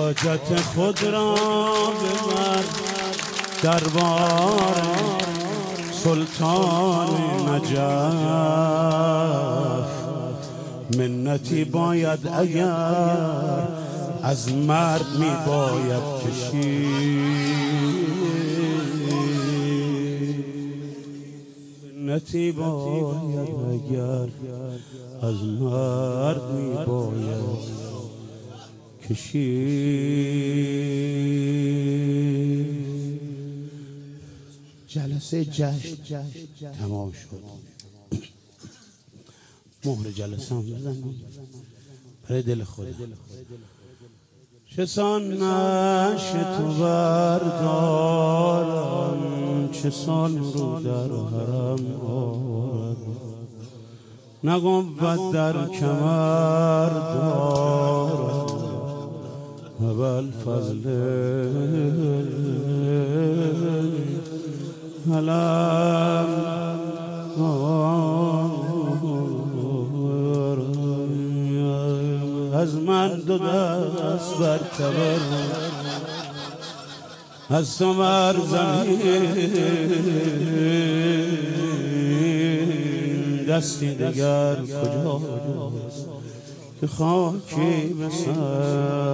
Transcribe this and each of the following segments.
حاجت خود را ببر دربار سلطان نجف. منتی باید اگر از مرد می باید کشید، منتی باید اگر از مرد می باید کشید. جلسه جشن تمام شد. مهر جلسه هم بزنیم برای دل خودم. چسان نش تو بردارم، چسان رو در حرم آرد، نقوت در کمر دارم و بالفضل علم. از من دو دست بر کبر، از تو مرزمین دستی دگر کجاست که خاکی به سر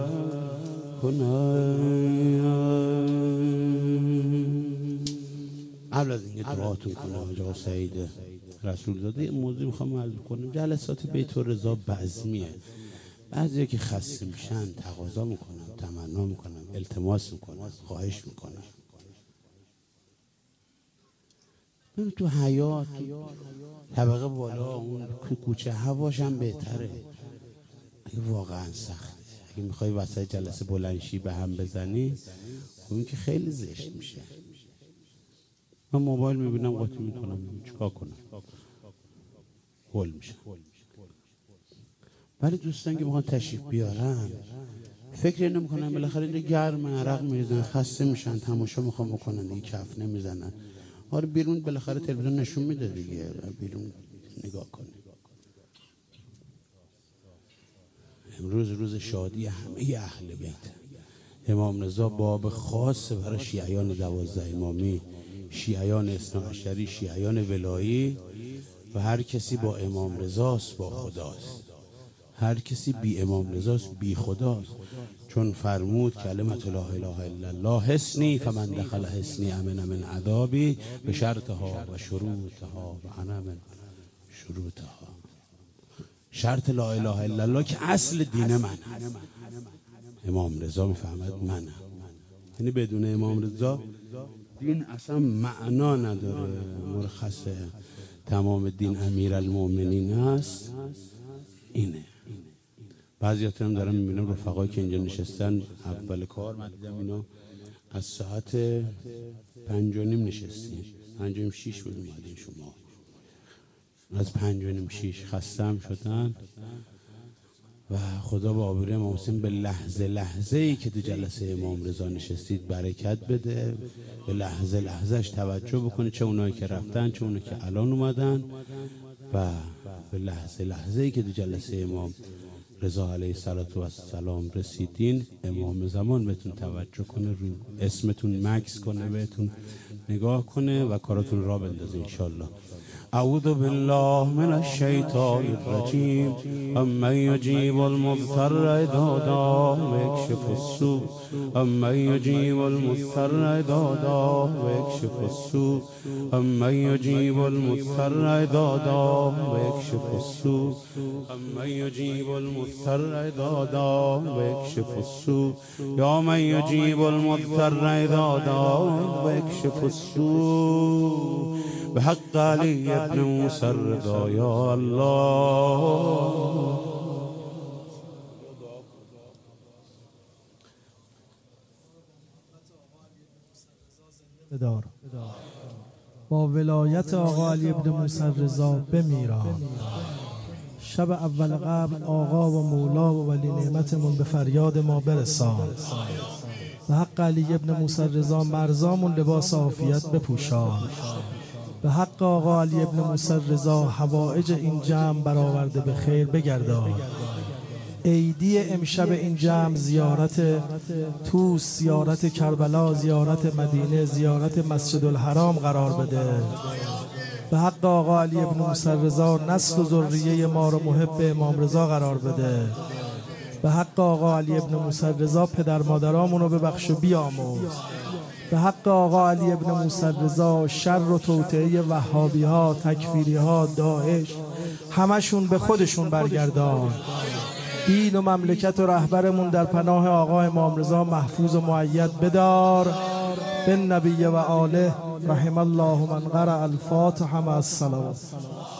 کنم. قبل از اینکه دعاتون کنم آقا سعید رسول زاده یه موضوع میخوام عرض کنم. جلسات بیت الرضا بزمیه، بعضی که خسته میشن تقاضا میکنن، تمنا میکنن، التماس میکنن، خواهش میکنن. من تو حیات طبقه بالا اون کوچه هواش هم بهتره. اگه واقعا سخته، اگه میخوای وسط جلسه بلندشی به هم بزنی اون که خیلی زشت میشه. من موبایل میبینم قاطی میکنم، چیکار کنم؟ هول میشه. ولی دوستان که میخوان تشریف بیارن فکر نمیکنن بالاخره اینجا گرمه، عرق میریزن، خسته میشن، تماشا میخوام بکنن دیگه، کف نمیزنن. آره بیرون بالاخره تلویزیون نشون میده دیگه، بیرون نگاه کنه. امروز روز شادی همه اهل بیت. امام رضا باب خاص برای شیعیان 12 امامی، شیعیان اثناعشری، شیعیان ولایی و هر کسی با امام رضاست با خداست، هر کسی بی امام رضاست بی خداست. چون فرمود کلمت لا اله الا الله حصنی فمن دخل حصنی امن من عذابی به شرطها و شروطها و انا من شروطها. شرط لا اله الا الله که اصل دین من، امام رضا میفهمد منم، یعنی بدون امام رضا دین اصلا معنا نداره. مرخص تمام دین امیرالمومنین هست. اینه. بعضیاتون هم دارم میبینم رفقایی که اینجا نشستن اول کار، من دیدم اینا از ساعت 5:30 نشستین، 5:06 بود اومدین شما، از 5:06 خستم شدن و خدا با آبروی امام حسین به لحظه لحظه ای که تو جلسه امام رضا نشستید برکت بده، به لحظه لحظهش توجه بکنید، چه اونایی که رفتن چه اونایی که الان اومدن، و به لحظه لحظه ای که تو جلسه امام رضا علیه السلام رسیدین امام زمان بهتون توجه کنه، رو اسمتون مکس کنه، بهتون نگاه کنه و کاراتون را بندازه انشالله. اعوذ بالله من الشیطان الرجیم. امن یجیب المضطر اذا دعا ویکشف السوء، امن یجیب المضطر اذا دعا ویکشف السوء، امن یجیب المضطر اذا دعا ویکشف السوء، امن یجیب المضطر اذا دعا ویکشف السوء، یا من یجیب المضطر اذا دعا ویکشف السوء بحق علی ابن موسی الرضا یا الله. با ولایت آقا علی ابن موسی الرضا بمیران. شب اول قبل آقا و مولا و ولی نعمتمون به فریاد ما برسان. به حق علی ابن موسی الرضا مرزامون لباس عافیت بپوشان. به حق آقا علی ابن موسی الرضا حوائج این جمع برآورده به خیر بگردان. عیدی امشب این جمع زیارت توس، زیارت کربلا، زیارت مدینه، زیارت مسجد الحرام قرار بده. به حق آقا علی ابن موسی رضا نسل و ذریه ما رو محب امام رضا قرار بده. به حق آقا علی ابن موسی رضا پدر مادرامون رو ببخش و بیامرز. به حق آقا علی ابن موسی رضا شر و توطئه وهابی ها، تکفیری ها، داعش همشون به خودشون برگردان. دین و مملکت و رهبرمون در پناه آقا امام رضا محفوظ و مؤید بدار. بالنبی و آله رحم الله من قرأ الفاتحه مع الصلوات.